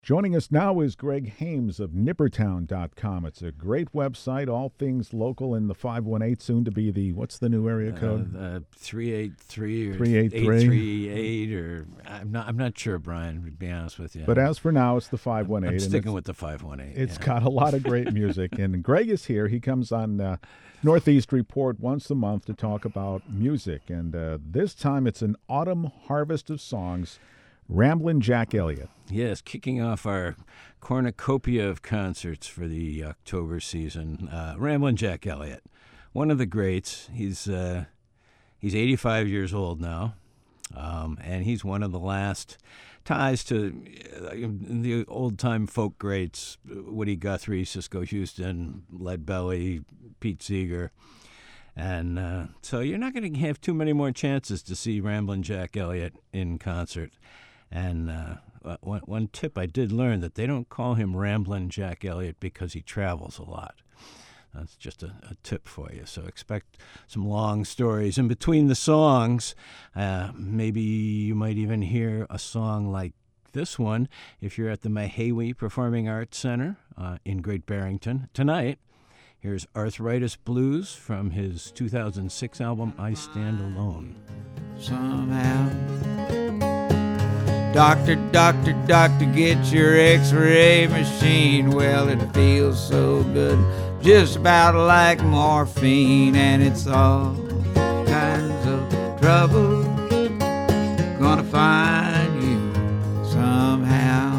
Joining us now is Greg Hames of Nippertown.com. It's a great website, all things local in the 518, soon to be the, what's the new area code? 383 or 383. 838 or I'm not sure, Brian, to be honest with you. But as for now, it's the 518. I'm sticking with the 518. It's got a lot of great music. And Greg is here. He comes on Northeast Report once a month to talk about music. And this time it's an autumn harvest of songs. Ramblin' Jack Elliott. Yes, kicking off our cornucopia of concerts for the October season. Ramblin' Jack Elliott, one of the greats. He's 85 years old now, and he's one of the last ties to the old-time folk greats, Woody Guthrie, Cisco Houston, Lead Belly, Pete Seeger. And so you're not going to have too many more chances to see Ramblin' Jack Elliott in concert. And one tip I did learn that they don't call him Ramblin' Jack Elliott because he travels a lot. That's just a tip for you. So expect some long stories in between the songs. Maybe you might even hear a song like this one if you're at the Mahawi Performing Arts Center in Great Barrington. Tonight, here's Arthritis Blues from his 2006 album, I Stand Alone. Somehow, doctor, get your x-ray machine. Well, it feels so good, just about like morphine. And it's all kinds of trouble gonna find you somehow.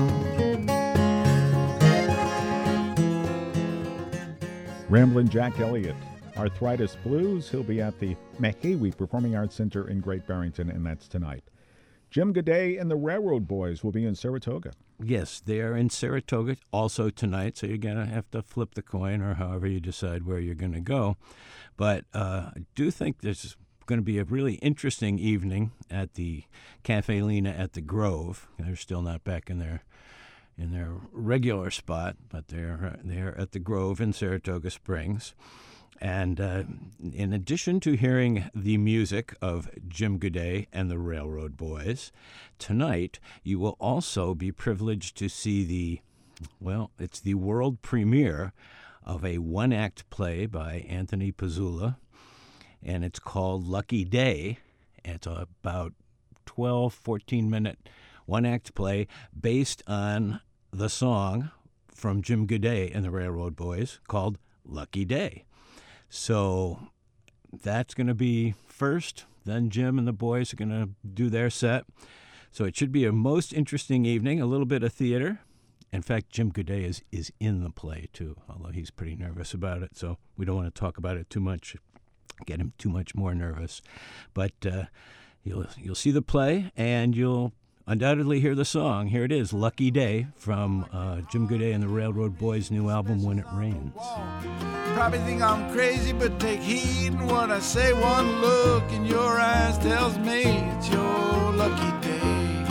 Ramblin' Jack Elliott, Arthritis Blues. He'll be at the Mahawi Performing Arts Center in Great Barrington, and that's tonight. Jim Gaudet and the Railroad Boys will be in Saratoga. Yes, they are in Saratoga also tonight, so you're going to have to flip the coin or however you decide where you're going to go. But I do think there's going to be a really interesting evening at the Cafe Lena at the Grove. They're still not back in their regular spot, but they're at the Grove in Saratoga Springs. And in addition to hearing the music of Jim Gaudet and the Railroad Boys, tonight you will also be privileged to see it's the world premiere of a one-act play by Anthony Pizzula, and it's called Lucky Day. It's about 12, 14-minute one-act play based on the song from Jim Gaudet and the Railroad Boys called Lucky Day. So that's going to be first. Then Jim and the boys are going to do their set. So it should be a most interesting evening, a little bit of theater. In fact, Jim Gaudet is in the play, too, although he's pretty nervous about it. So we don't want to talk about it too much, get him too much more nervous. But you'll see the play, and you'll undoubtedly hear the song. Here it is, Lucky Day, from Jim Gaudet and the Railroad Boys' new album, When It Rains. Probably think I'm crazy, but take heed in what I say. One look in your eyes tells me it's your lucky day.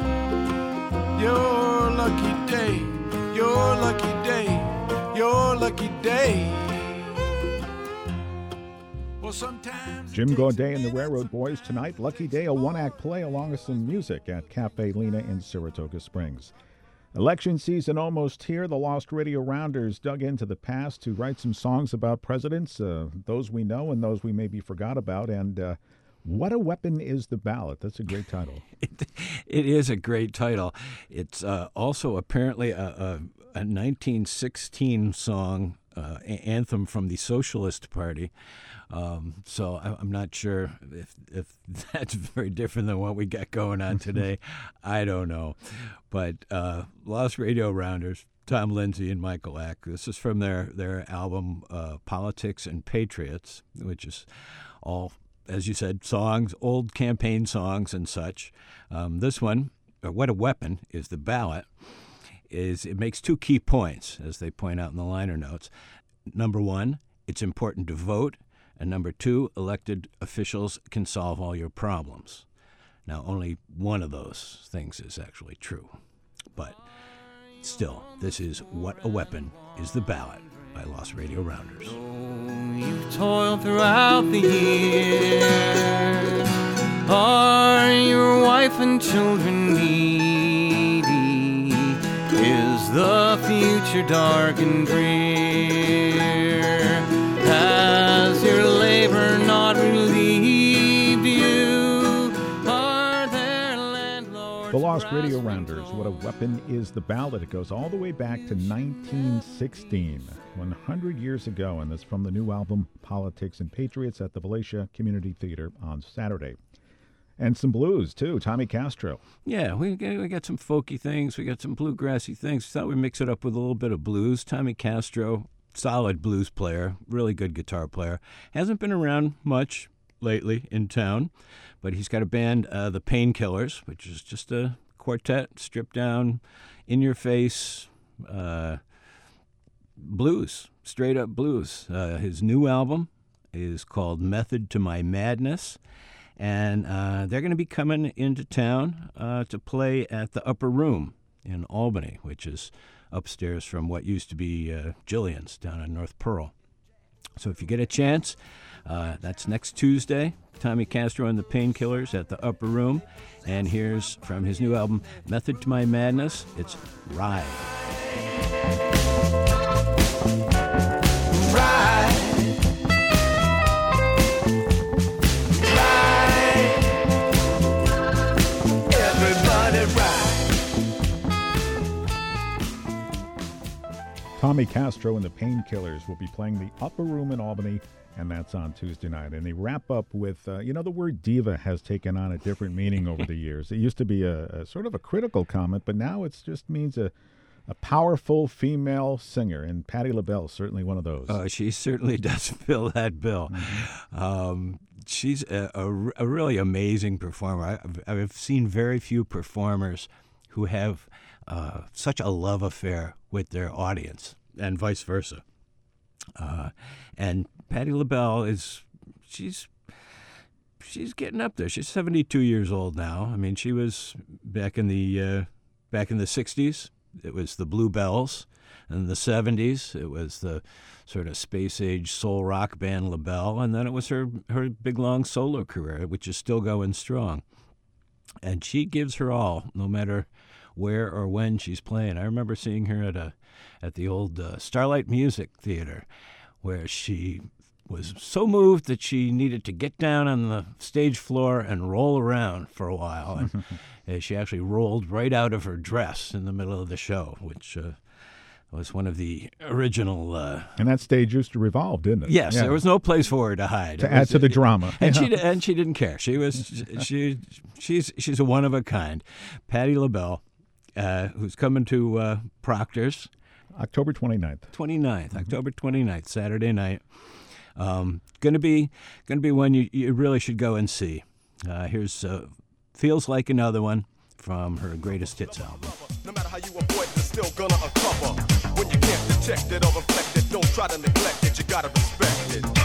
Your lucky day. Your lucky day. Your lucky day. Well, sometimes Jim Gaudet and the Railroad Boys tonight. Lucky Day, a one-act play along with some music at Cafe Lena in Saratoga Springs. Election season almost here. The Lost Radio Rounders dug into the past to write some songs about presidents, those we know and those we maybe forgot about. And What a Weapon is the Ballot. That's a great title. It is a great title. It's also apparently a 1916 song, anthem from the Socialist Party. So I'm not sure if that's very different than what we got going on today. I don't know. But Lost Radio Rounders, Tom Lindsay and Michael Eck, this is from their album Politics and Patriots, which is all, as you said, songs, old campaign songs and such. This one, What a Weapon is the Ballot, it makes two key points, as they point out in the liner notes. Number one, it's important to vote. And number two, elected officials can solve all your problems. Now, only one of those things is actually true. But still, this is What a Weapon is the Ballot by Lost Radio Rounders. You've toiled throughout the year. Are your wife and children needy? Is the future dark and drear? Has your labor not relieved you? Are there landlords? The Lost Radio Rounders, What a Weapon is the Ballad. It goes all the way back to 1916, 100 years ago, and that's from the new album Politics and Patriots at the Valatia Community Theater on Saturday. And some blues, too. Tommy Castro. Yeah, we got some folky things. We got some bluegrassy things. Thought we'd mix it up with a little bit of blues. Tommy Castro, solid blues player, really good guitar player. Hasn't been around much lately in town, but he's got a band, the Painkillers, which is just a quartet, stripped down, in-your-face blues, straight-up blues. His new album is called Method to My Madness. And they're going to be coming into town to play at the Upper Room in Albany, which is upstairs from what used to be Jillian's down in North Pearl. So if you get a chance, that's next Tuesday. Tommy Castro and the Painkillers at the Upper Room. And here's from his new album, Method to My Madness, it's Ride. Ride. Tommy Castro and the Painkillers will be playing the Upper Room in Albany, and that's on Tuesday night. And they wrap up with, the word diva has taken on a different meaning over the years. It used to be a sort of a critical comment, but now it just means a powerful female singer, and Patti LaBelle is certainly one of those. Oh, she certainly does fill that bill. Mm-hmm. She's a really amazing performer. I've seen very few performers who have such a love affair with their audience, and vice versa. And Patti LaBelle she's getting up there. She's 72 years old now. I mean, she was back in the 60s. It was the Bluebells. In the 70s, it was the sort of space-age soul rock band LaBelle, and then it was her big, long solo career, which is still going strong. And she gives her all, no matter where or when she's playing. I remember seeing her at the old Starlight Music Theater, where she was so moved that she needed to get down on the stage floor and roll around for a while. And she actually rolled right out of her dress in the middle of the show, which was one of the original. And that stage used to revolve, didn't it? Yes, yeah. There was no place for her to hide. To add to the drama. And she didn't care. She's a one of a kind. Patti LaBelle, who's coming to Proctor's. October 29th. Mm-hmm. October 29th, Saturday night. Gonna be one you really should go and see. Here's Feels Like Another One from her greatest hits album. No matter how you avoid it, it's still gonna uncover. When you can't detect it or reflect it, don't try to neglect it, you gotta respect it.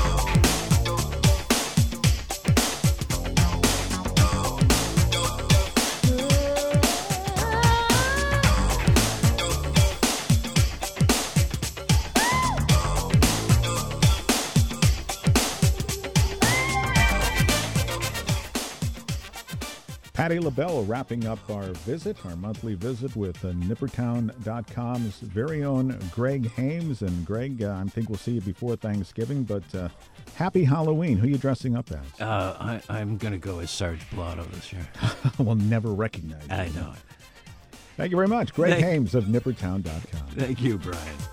Patti LaBelle wrapping up our monthly visit with Nippertown.com's very own Greg Hames. And Greg, I think we'll see you before Thanksgiving, but happy Halloween. Who are you dressing up as? I'm going to go as Sarge Blotto this year. We'll never recognize you. I know it. Thank you very much. Greg Hames of Nippertown.com. Thank you, Brian.